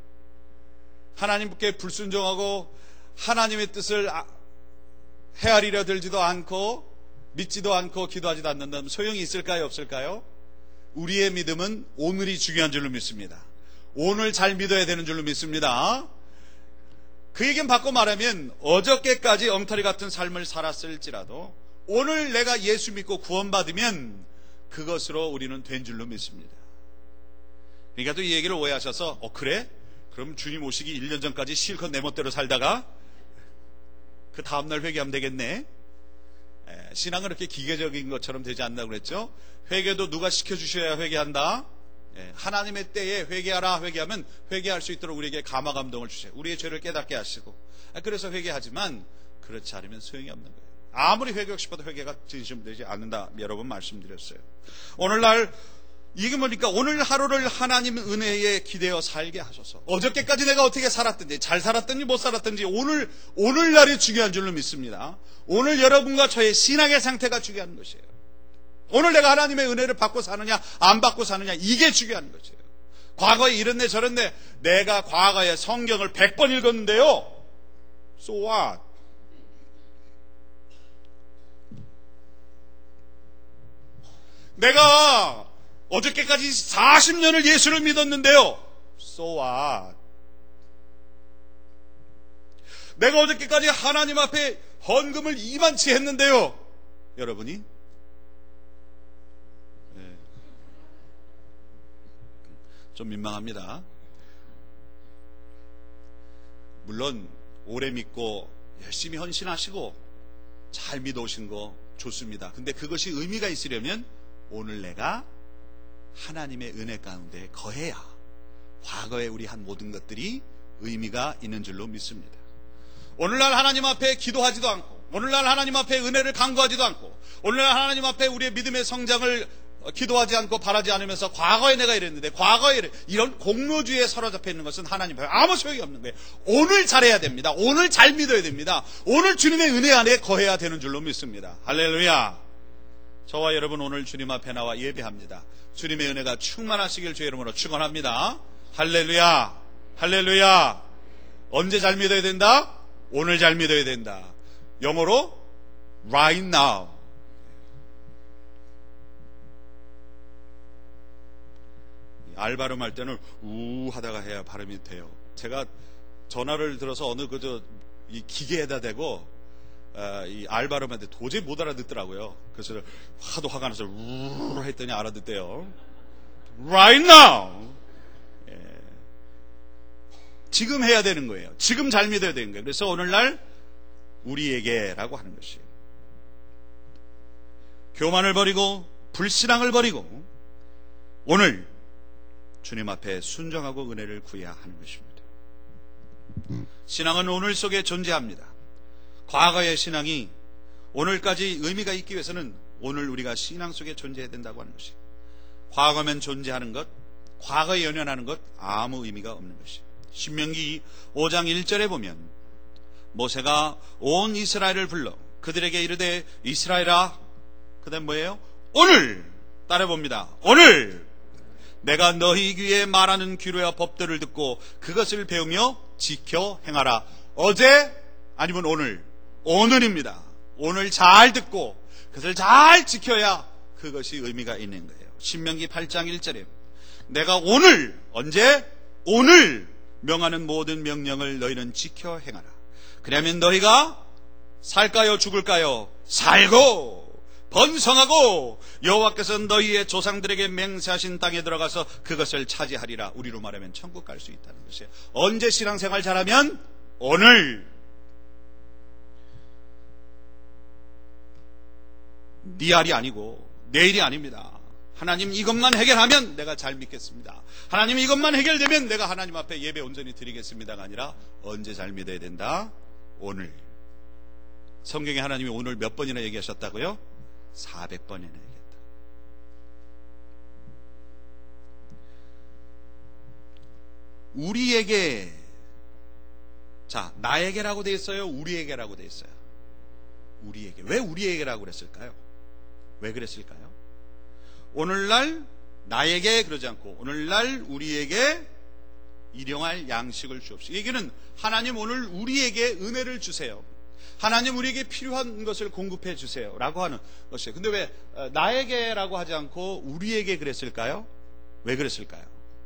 하나님께 불순종하고 하나님의 뜻을 헤아리려 들지도 않고 믿지도 않고 기도하지도 않는다면 소용이 있을까요, 없을까요? 우리의 믿음은 오늘이 중요한 줄로 믿습니다. 오늘 잘 믿어야 되는 줄로 믿습니다. 그 얘기는 바꿔 말하면 어저께까지 엉터리 같은 삶을 살았을지라도 오늘 내가 예수 믿고 구원받으면 그것으로 우리는 된 줄로 믿습니다. 그러니까 또 이 얘기를 오해하셔서 그래? 그럼 주님 오시기 1년 전까지 실컷 내 멋대로 살다가 그 다음날 회개하면 되겠네. 신앙은 그렇게 기계적인 것처럼 되지 않는다고 그랬죠. 회개도 누가 시켜주셔야 회개한다. 하나님의 때에 회개하라. 회개하면 회개할 수 있도록 우리에게 감화 감동을 주세요. 우리의 죄를 깨닫게 하시고. 그래서 회개하지만 그렇지 않으면 소용이 없는 거예요. 아무리 회개하고 싶어도 회개가 진심되지 않는다, 여러 번 말씀드렸어요. 오늘날 이게 뭐니까 오늘 하루를 하나님 은혜에 기대어 살게 하셔서 어저께까지 내가 어떻게 살았든지 잘 살았든지 못 살았든지 오늘날이 중요한 줄로 믿습니다. 오늘 여러분과 저의 신앙의 상태가 중요한 것이에요. 오늘 내가 하나님의 은혜를 받고 사느냐 안 받고 사느냐, 이게 중요한 것이에요. 과거에 이랬네 저랬네, 내가 과거에 성경을 100번 읽었는데요, so what? 내가 어저께까지 40년을 예수를 믿었는데요, so what? 내가 어저께까지 하나님 앞에 헌금을 이만치 했는데요, 여러분이 좀 민망합니다. 물론 오래 믿고 열심히 헌신하시고 잘 믿어오신 거 좋습니다. 근데 그것이 의미가 있으려면 오늘 내가 하나님의 은혜 가운데 거해야 과거에 우리 한 모든 것들이 의미가 있는 줄로 믿습니다. 오늘날 하나님 앞에 기도하지도 않고, 오늘날 하나님 앞에 은혜를 간구하지도 않고, 오늘날 하나님 앞에 우리의 믿음의 성장을 기도하지 않고 바라지 않으면서 과거에 내가 이랬는데, 과거에 이런 공로주의에 사로잡혀 있는 것은 하나님 앞에 아무 소용이 없는 거예요. 오늘 잘해야 됩니다. 오늘 잘 믿어야 됩니다. 오늘 주님의 은혜 안에 거해야 되는 줄로 믿습니다. 할렐루야. 저와 여러분 오늘 주님 앞에 나와 예배합니다. 주님의 은혜가 충만하시길 주의 이름으로 축원합니다. 할렐루야. 할렐루야. 언제 잘 믿어야 된다? 오늘 잘 믿어야 된다. 영어로 right now. 알 발음할 때는 우 하다가 해야 발음이 돼요. 제가 전화를 들어서 어느 이 기계에다 대고 이 알 발음하는데 도저히 못 알아듣더라고요. 그래서 하도 화가 나서 우 했더니 알아듣대요. Right now. 지금 해야 되는 거예요. 지금 잘 믿어야 되는 거예요. 그래서 오늘날 우리에게라고 하는 것이에요. 교만을 버리고 불신앙을 버리고 오늘 주님 앞에 순종하고 은혜를 구해야 하는 것입니다. 신앙은 오늘 속에 존재합니다. 과거의 신앙이 오늘까지 의미가 있기 위해서는 오늘 우리가 신앙 속에 존재해야 된다고 하는 것이에요. 과거면 존재하는 것, 과거에 연연하는 것 아무 의미가 없는 것이에요. 신명기 5장 1절에 보면 모세가 온 이스라엘을 불러 그들에게 이르되 이스라엘아, 그 다음 뭐예요? 오늘 따라봅니다. 오늘 내가 너희 귀에 말하는 규례와 법들을 듣고 그것을 배우며 지켜 행하라. 어제 아니면 오늘, 오늘입니다. 오늘 잘 듣고 그것을 잘 지켜야 그것이 의미가 있는 거예요. 신명기 8장 1절에 내가 오늘, 언제? 오늘 명하는 모든 명령을 너희는 지켜 행하라. 그러면 너희가 살까요 죽을까요? 살고 번성하고 여호와께서 너희의 조상들에게 맹세하신 땅에 들어가서 그것을 차지하리라. 우리로 말하면 천국 갈 수 있다는 것이에요. 언제 신앙생활 잘하면? 오늘. 네 알이 아니고 내 일이 아닙니다. 하나님 이것만 해결하면 내가 잘 믿겠습니다. 하나님 이것만 해결되면 내가 하나님 앞에 예배 온전히 드리겠습니다가 아니라 언제 잘 믿어야 된다? 오늘. 성경에 하나님이 오늘 몇 번이나 얘기하셨다고요? 400번이나 얘기했다. 우리에게, 자, 나에게라고 돼 있어요? 우리에게라고 돼 있어요? 우리에게. 왜 우리에게라고 그랬을까요? 왜 그랬을까요? 오늘날 나에게 그러지 않고 오늘날 우리에게 일용할 양식을 주옵시고, 얘기는 하나님 오늘 우리에게 은혜를 주세요. 하나님 우리에게 필요한 것을 공급해 주세요 라고 하는 것이에요. 근데 왜 나에게라고 하지 않고 우리에게 그랬을까요? 왜 그랬을까요?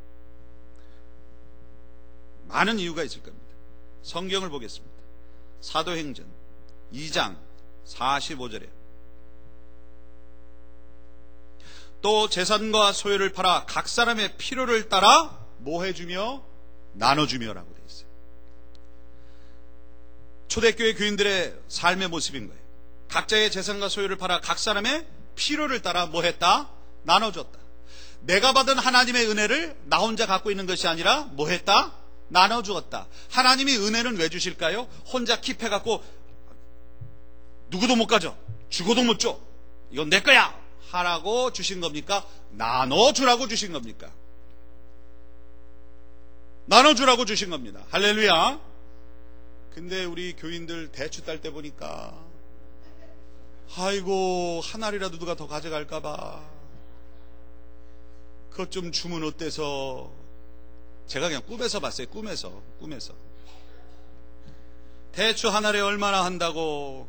많은 이유가 있을 겁니다. 성경을 보겠습니다. 사도행전 2장 45절에 또 재산과 소유를 팔아 각 사람의 필요를 따라 뭐 해주며? 나눠주며 라고 되어 있어요. 초대교회 교인들의 삶의 모습인 거예요. 각자의 재산과 소유를 팔아 각 사람의 필요를 따라 뭐 했다? 나눠줬다. 내가 받은 하나님의 은혜를 나 혼자 갖고 있는 것이 아니라 뭐 했다? 나눠주었다. 하나님이 은혜는 왜 주실까요? 혼자 킵해갖고 누구도 못 가져, 죽어도 못 줘, 이건 내 거야 하라고 주신 겁니까? 나눠주라고 주신 겁니까? 나눠주라고 주신 겁니다. 할렐루야. 근데 우리 교인들 대추 딸 때 보니까 아이고 한 알이라도 누가 더 가져갈까봐 그것 좀 주면 어때서. 제가 그냥 꿈에서 봤어요. 꿈에서 대추 한 알에 얼마나 한다고.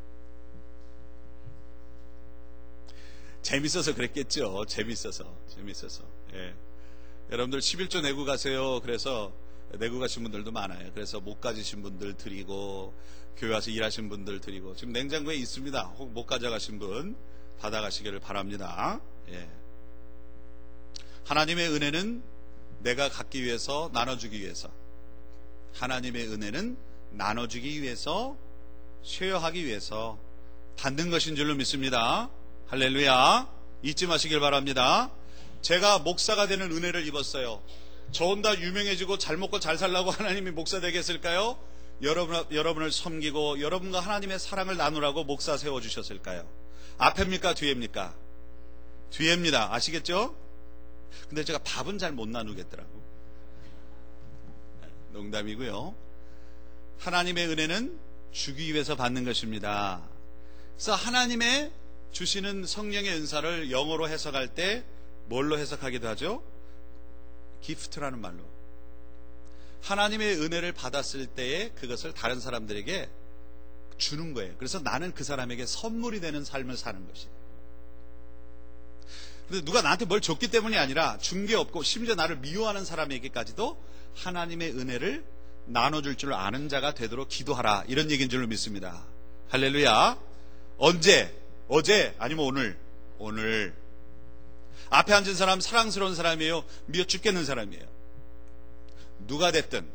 재밌어서 그랬겠죠. 재밌어서. 예. 여러분들 11조 내고 가세요. 그래서 내고 가신 분들도 많아요. 그래서 못 가지신 분들 드리고, 교회 와서 일하신 분들 드리고, 지금 냉장고에 있습니다. 혹 못 가져가신 분 받아가시기를 바랍니다. 예. 하나님의 은혜는 내가 갖기 위해서, 나눠주기 위해서, 하나님의 은혜는 나눠주기 위해서, 쉐어하기 위해서 받는 것인 줄로 믿습니다. 할렐루야. 잊지 마시길 바랍니다. 제가 목사가 되는 은혜를 입었어요. 저 혼자 유명해지고 잘 먹고 잘 살라고 하나님이 목사 되게 했을까요? 여러분을 섬기고 여러분과 하나님의 사랑을 나누라고 목사 세워주셨을까요? 앞입니까? 뒤입니까? 뒤입니다. 아시겠죠? 근데 제가 밥은 잘 못 나누겠더라고. 농담이고요. 하나님의 은혜는 주기 위해서 받는 것입니다. 그래서 하나님의 주시는 성령의 은사를 영어로 해석할 때 뭘로 해석하기도 하죠? 기프트라는 말로. 하나님의 은혜를 받았을 때에 그것을 다른 사람들에게 주는 거예요. 그래서 나는 그 사람에게 선물이 되는 삶을 사는 것이에요. 그래서 누가 나한테 뭘 줬기 때문이 아니라 준 게 없고 심지어 나를 미워하는 사람에게까지도 하나님의 은혜를 나눠줄 줄 아는 자가 되도록 기도하라, 이런 얘기인 줄로 믿습니다. 할렐루야. 언제? 어제? 아니면 오늘? 오늘. 앞에 앉은 사람 사랑스러운 사람이에요? 미워 죽겠는 사람이에요? 누가 됐든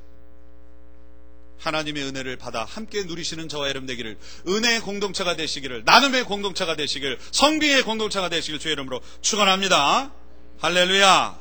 하나님의 은혜를 받아 함께 누리시는 저와 여러분 되기를, 은혜의 공동체가 되시기를, 나눔의 공동체가 되시기를, 성비의 공동체가 되시기를 주의 이름으로 축원합니다. 할렐루야.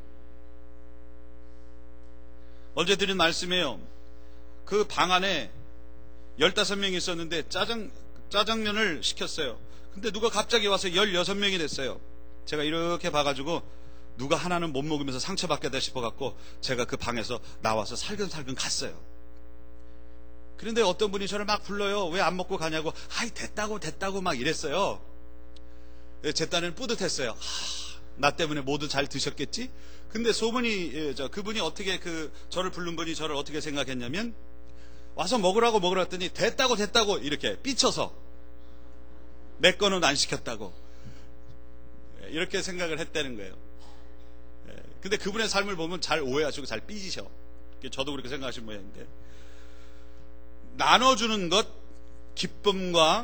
어제 드린 말씀이에요. 그 방 안에 15명이 있었는데 짜장면을 시켰어요. 근데 누가 갑자기 와서 16명이 됐어요. 제가 이렇게 봐가지고 누가 하나는 못 먹으면서 상처받겠다 싶어갖고 제가 그 방에서 나와서 살근살근 갔어요. 그런데 어떤 분이 저를 막 불러요. 왜 안 먹고 가냐고. 아이 됐다고 막 이랬어요. 제 딴에는 뿌듯했어요. 나 때문에 모두 잘 드셨겠지? 근데 소문이, 그분이 어떻게 저를 부른 분이 저를 어떻게 생각했냐면, 와서 먹으라고 했더니 됐다고 이렇게 삐쳐서 내 거는 안 시켰다고 이렇게 생각을 했다는 거예요. 근데 그분의 삶을 보면 잘 오해하시고 잘 삐지셔. 저도 그렇게 생각하신 모양인데, 나눠주는 것, 기쁨과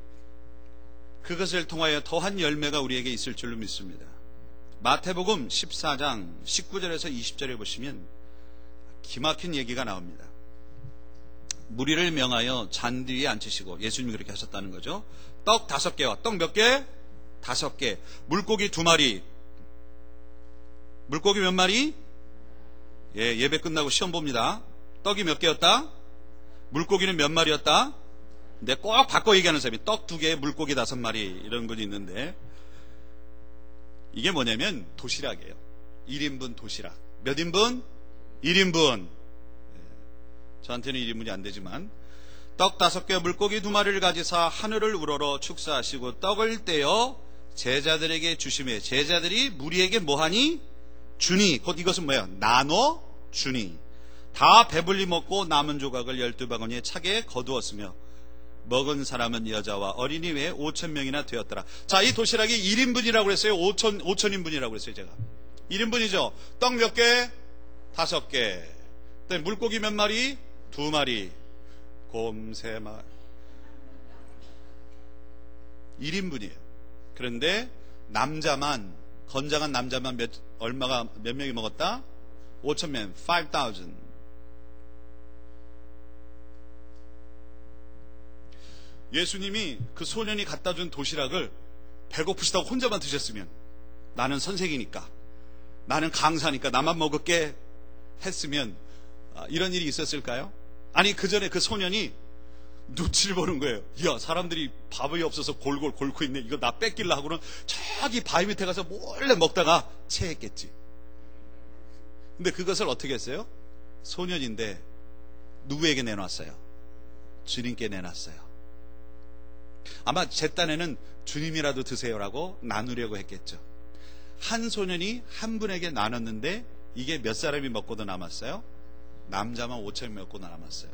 그것을 통하여 더한 열매가 우리에게 있을 줄로 믿습니다. 마태복음 14장 19절에서 20절에 보시면 기막힌 얘기가 나옵니다. 무리를 명하여 잔디 위에 앉히시고, 예수님이 그렇게 하셨다는 거죠. 떡 5개와 떡 몇 개? 5개. 물고기 2마리. 물고기 몇 마리? 예, 예배 끝나고 시험 봅니다. 떡이 몇 개였다? 물고기는 몇 마리였다? 근데 꼭 바꿔 얘기하는 사람이 떡 2개, 물고기 5마리 이런 분이 있는데, 이게 뭐냐면 도시락이에요. 1인분 도시락. 몇 인분? 1인분. 저한테는 1인분이 안 되지만, 떡 5개, 물고기 2마리를 가지사 하늘을 우러러 축사하시고 떡을 떼어 제자들에게 주시매. 제자들이 무리에게 뭐하니? 주니. 곧 이것은 뭐예요? 나눠 주니. 다 배불리 먹고 남은 조각을 12바구니에 차게 거두었으며 먹은 사람은 여자와 어린이 외에 5,000명이나 되었더라. 자, 이 도시락이 1인분이라고 그랬어요? 5,000인분이라고 그랬어요, 제가. 1인분이죠. 떡 몇 개? 5개. 물고기 몇 마리? 2마리. 곰 3마리. 1인분이에요. 그런데 남자만, 건장한 남자만 몇 명이 먹었다? 5,000명, 5,000. 예수님이 그 소년이 갖다 준 도시락을 배고프시다고 혼자만 드셨으면, 나는 선생이니까, 나는 강사니까 나만 먹을게 했으면 이런 일이 있었을까요? 아니, 그 전에 그 소년이 눈치를 보는 거예요. 야, 사람들이 밥이 없어서 골골 곪고 있네. 이거 나 뺏길라 하고는 저기 바위 밑에 가서 몰래 먹다가 체했겠지. 근데 그것을 어떻게 했어요? 소년인데 누구에게 내놨어요? 주님께 내놨어요. 아마 제 딴에는 주님이라도 드세요라고 나누려고 했겠죠. 한 소년이 한 분에게 나눴는데 이게 몇 사람이 먹고도 남았어요? 남자만 5,000명 먹고 남았어요.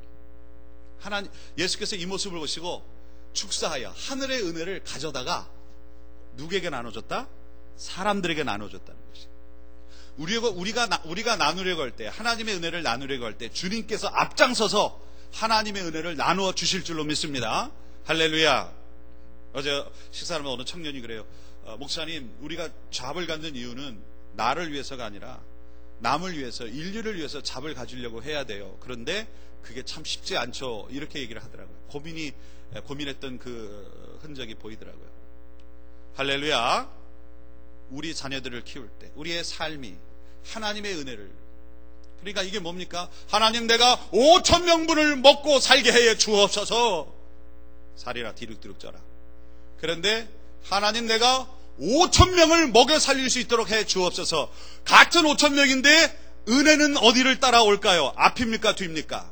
예수께서 이 모습을 보시고 축사하여 하늘의 은혜를 가져다가 누구에게 나눠줬다? 사람들에게 나눠줬다는 것이. 우리가 나누려고 할 때, 하나님의 은혜를 나누려고 할 때 주님께서 앞장서서 하나님의 은혜를 나누어 주실 줄로 믿습니다. 할렐루야. 어제 식사하면 어느 청년이 그래요. 목사님, 우리가 잡을 갖는 이유는 나를 위해서가 아니라 남을 위해서, 인류를 위해서 잡을 가지려고 해야 돼요. 그런데 그게 참 쉽지 않죠. 이렇게 얘기를 하더라고요. 고민했던 그 흔적이 보이더라고요. 할렐루야. 우리 자녀들을 키울 때, 우리의 삶이 하나님의 은혜를, 그러니까 이게 뭡니까? 하나님, 내가 5,000명분을 먹고 살게 해 주옵소서. 살이라 디룩디룩 쪄라. 그런데 하나님, 내가 5,000명을 먹여 살릴 수 있도록 해 주옵소서. 같은 5,000명인데 은혜는 어디를 따라올까요? 앞입니까? 뒤입니까?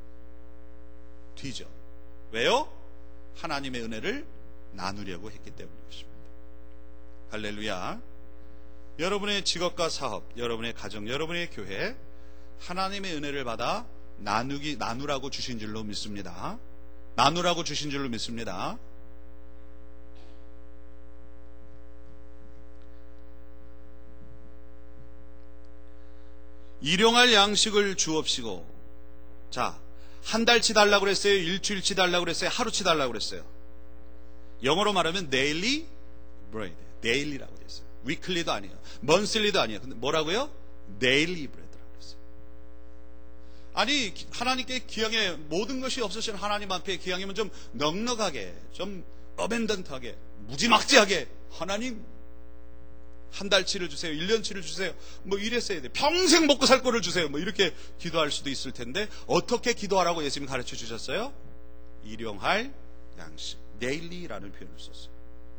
뒤죠. 왜요? 하나님의 은혜를 나누려고 했기 때문인 것입니다. 할렐루야. 여러분의 직업과 사업, 여러분의 가정, 여러분의 교회, 하나님의 은혜를 받아 나누라고 주신 줄로 믿습니다. 나누라고 주신 줄로 믿습니다. 일용할 양식을 주옵시고. 자, 한 달치 달라고 그랬어요? 일주일치 달라고 그랬어요? 하루치 달라고 그랬어요? 영어로 말하면 daily bread, daily라고 되어 있어요. weekly도 아니에요, monthly도 아니에요. 근데 뭐라고요? daily bread라고 그랬어요. 아니, 하나님께 기왕에 모든 것이 없으신 하나님 앞에 기왕이면 좀 넉넉하게, 좀 어벤던트하게, 무지막지하게, 하나님 한 달치를 주세요, 1년치를 주세요, 뭐 이랬어야 돼. 평생 먹고 살 거를 주세요, 뭐 이렇게 기도할 수도 있을 텐데, 어떻게 기도하라고 예수님 가르쳐 주셨어요? 일용할 양식, daily라는 표현을 썼어요.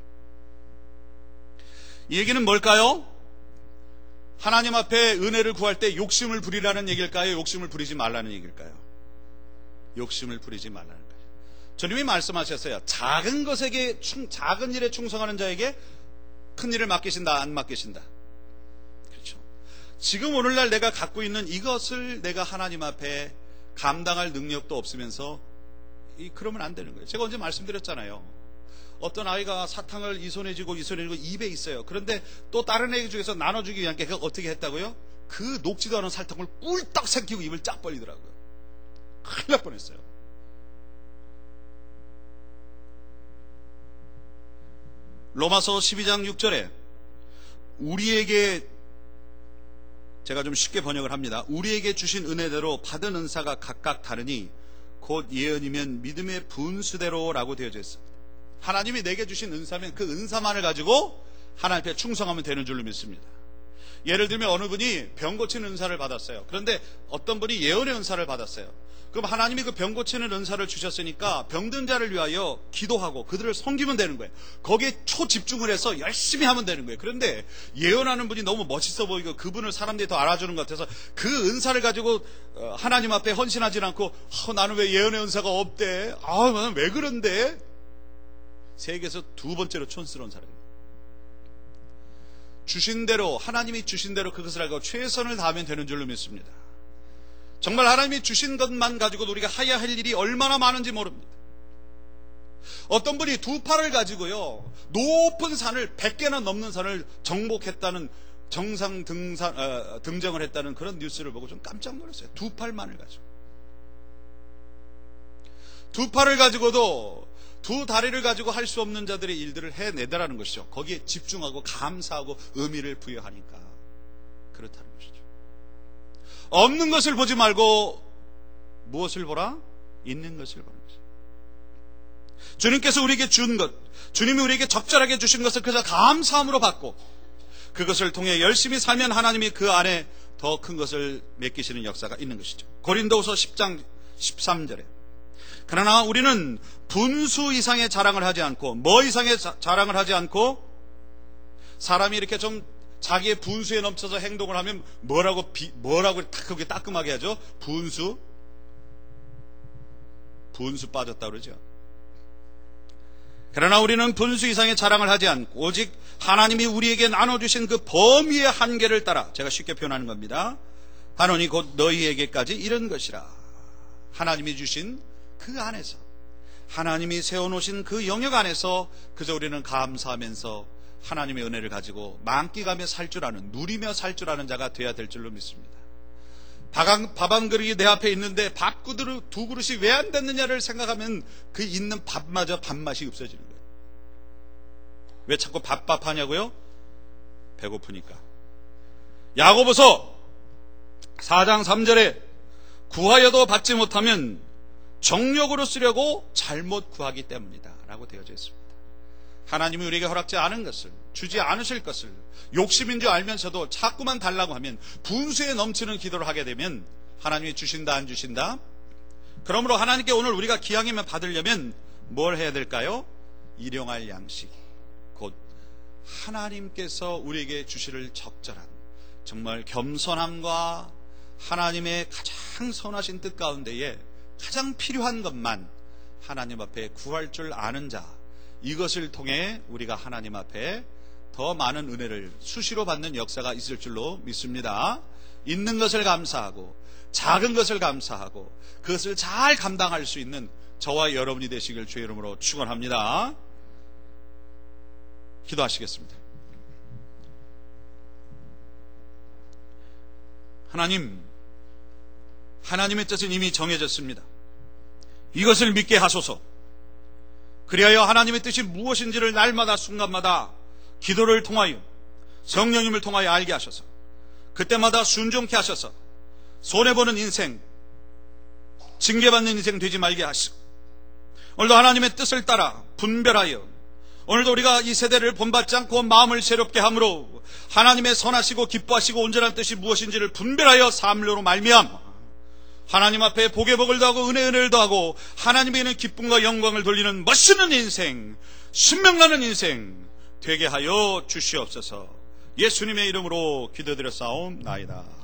이 얘기는 뭘까요? 하나님 앞에 은혜를 구할 때 욕심을 부리라는 얘기일까요? 욕심을 부리지 말라는 얘기일까요? 욕심을 부리지 말라는 거예요. 주님이 말씀하셨어요. 작은 일에 충성하는 자에게 큰 일을 맡기신다, 안 맡기신다? 그렇죠. 지금 오늘날 내가 갖고 있는 이것을 내가 하나님 앞에 감당할 능력도 없으면서 그러면 안 되는 거예요. 제가 언제 말씀드렸잖아요. 어떤 아이가 사탕을 이 손에 쥐고 이 손에 쥐고 입에 있어요. 그런데 또 다른 애 중에서 나눠주기 위한 게 그걸 어떻게 했다고요? 그 녹지도 않은 설탕을 꿀딱 삼키고 입을 쫙 벌리더라고요. 큰일 날 뻔했어요. 로마서 12장 6절에 우리에게, 제가 좀 쉽게 번역을 합니다. 우리에게 주신 은혜대로 받은 은사가 각각 다르니 곧 예언이면 믿음의 분수대로라고 되어져 있습니다. 하나님이 내게 주신 은사면 그 은사만을 가지고 하나님 앞에 충성하면 되는 줄로 믿습니다. 예를 들면 어느 분이 병 고치는 은사를 받았어요. 그런데 어떤 분이 예언의 은사를 받았어요. 그럼 하나님이 그 병 고치는 은사를 주셨으니까 병든 자를 위하여 기도하고 그들을 섬기면 되는 거예요. 거기에 초집중을 해서 열심히 하면 되는 거예요. 그런데 예언하는 분이 너무 멋있어 보이고 그분을 사람들이 더 알아주는 것 같아서 그 은사를 가지고 하나님 앞에 헌신하지 않고 나는 왜 예언의 은사가 없대? 나는 왜 그런데? 세계에서 두 번째로 촌스러운 사람입니다. 주신 대로, 하나님이 주신 대로 그것을 알고 최선을 다하면 되는 줄로 믿습니다. 정말 하나님이 주신 것만 가지고도 우리가 해야 할 일이 얼마나 많은지 모릅니다. 어떤 분이 두 팔을 가지고요, 높은 산을 100개나 넘는 산을 정복했다는 정상 등정을 했다는 그런 뉴스를 보고 좀 깜짝 놀랐어요. 두 팔만을 가지고. 두 팔을 가지고도 두 다리를 가지고 할 수 없는 자들의 일들을 해내더라는 것이죠. 거기에 집중하고 감사하고 의미를 부여하니까 그렇다는 것이죠. 없는 것을 보지 말고 무엇을 보라? 있는 것을 보는 것이죠. 주님께서 우리에게 준 것, 주님이 우리에게 적절하게 주신 것을 그저 감사함으로 받고 그것을 통해 열심히 살면 하나님이 그 안에 더 큰 것을 맡기시는 역사가 있는 것이죠. 고린도후서 10장 13절에 그러나 우리는 분수 이상의 자랑을 하지 않고 뭐 이상의 자랑을 하지 않고 사람이 이렇게 좀 자기의 분수에 넘쳐서 행동을 하면 뭐라고 그렇게 따끔하게 하죠? 분수 빠졌다 그러죠. 그러나 우리는 분수 이상의 자랑을 하지 않고 오직 하나님이 우리에게 나눠주신 그 범위의 한계를 따라, 제가 쉽게 표현하는 겁니다. 하노니 곧 너희에게까지 이런 것이라. 하나님이 주신 그 안에서, 하나님이 세워놓으신 그 영역 안에서 그저 우리는 감사하면서 하나님의 은혜를 가지고 만끽하며 살 줄 아는, 누리며 살 줄 아는 자가 되어야 될 줄로 믿습니다. 밥 한 그릇이 내 앞에 있는데 밥 두 그릇이 왜 안 됐느냐를 생각하면 그 있는 밥마저 밥맛이 없어지는 거예요. 왜 자꾸 밥하냐고요? 배고프니까. 야고보서 4장 3절에 구하여도 받지 못하면 정욕으로 쓰려고 잘못 구하기 때문이다 라고 되어져 있습니다. 하나님이 우리에게 허락지 않은 것을, 주지 않으실 것을 욕심인 줄 알면서도 자꾸만 달라고 하면, 분수에 넘치는 기도를 하게 되면 하나님이 주신다 안 주신다? 그러므로 하나님께 오늘 우리가 기왕이면 받으려면 뭘 해야 될까요? 일용할 양식, 곧 하나님께서 우리에게 주실 적절한, 정말 겸손함과 하나님의 가장 선하신 뜻 가운데에 가장 필요한 것만 하나님 앞에 구할 줄 아는 자, 이것을 통해 우리가 하나님 앞에 더 많은 은혜를 수시로 받는 역사가 있을 줄로 믿습니다. 있는 것을 감사하고 작은 것을 감사하고 그것을 잘 감당할 수 있는 저와 여러분이 되시길 주의 이름으로 축원합니다. 기도하시겠습니다. 하나님의 뜻은 이미 정해졌습니다. 이것을 믿게 하소서. 그리하여 하나님의 뜻이 무엇인지를 날마다 순간마다 기도를 통하여 성령님을 통하여 알게 하셔서 그때마다 순종케 하셔서 손해보는 인생, 징계받는 인생 되지 말게 하시고, 오늘도 하나님의 뜻을 따라 분별하여 오늘도 우리가 이 세대를 본받지 않고 마음을 새롭게 함으로 하나님의 선하시고 기뻐하시고 온전한 뜻이 무엇인지를 분별하여 삶으로 말미암아 하나님 앞에 복의 복을 더하고 은혜를 더하고 하나님에게는 기쁨과 영광을 돌리는 멋있는 인생, 신명나는 인생 되게 하여 주시옵소서. 예수님의 이름으로 기도드렸사옵나이다.